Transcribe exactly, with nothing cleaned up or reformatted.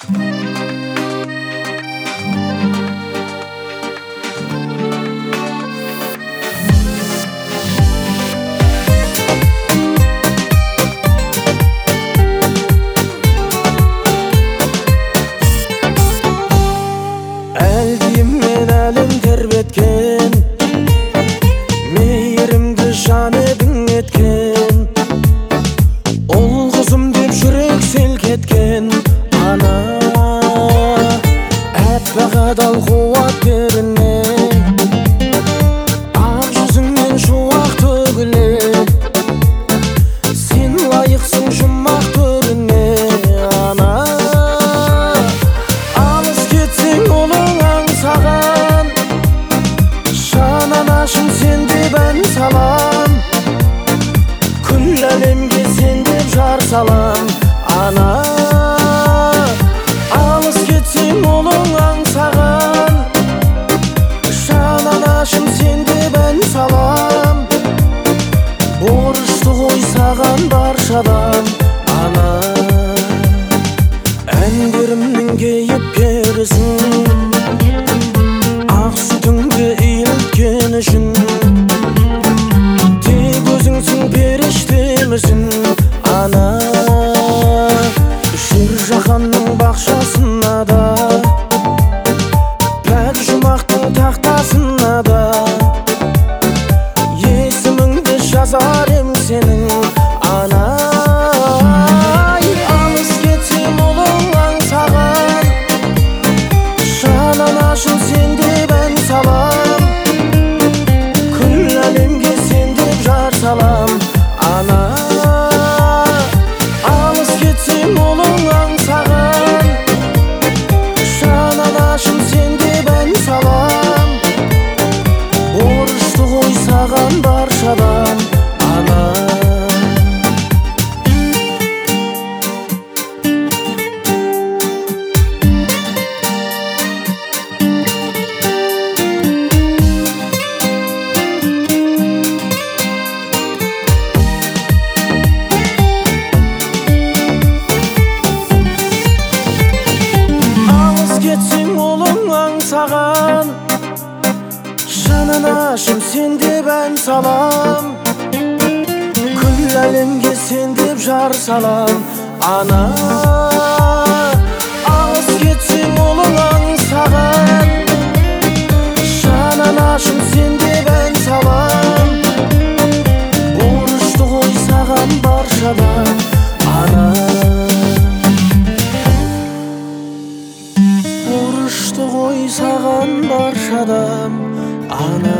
Әлдейіммен әлім тербеткен, мейірімді жан едің еткен, ол қызым деп жүрек селк еткен. Ана әппақ адал қуат беріне, ақ жүзіңнен шуақ төгіле, сен лайықсың жұмақ төріне. Ана алыс кетсең ұлың аңсаған, жананашым сен деп ән салам, күллі әлемге сен деп жар салам. Ана алыс кетсең ұлың аңсаған, жананашым сен деп ән салам, борышты ғой саған баршадан. Ана әндерімнің кейіпкерісің, ақ сүтіңді иілткен үшін, тек өзіңсің періштемісің. Ана жүр жаһанның бақшасына да, пәк жұмақтың тақтасына да, есіміңді жазар ем сенің. Ана алыс кетсем ұлың аңсаған, жананашым сен деп ән салам, күллі әлемге сен деп жар салам. Ана алыс кетсем ұлың аңсаған, жананашым сен деп ән салам, борышты ғой саған баршадан. Ана кетсең ұлың аңсаған, жананашым сен деп ән салам, күллі әлемге сен деп жар салам. Ана алыс кетсең ұлың аңсаған, жананашым сен деп ән салам, борышты ғой саған баршадан. Ана борышты ғой саған баршадан. Ана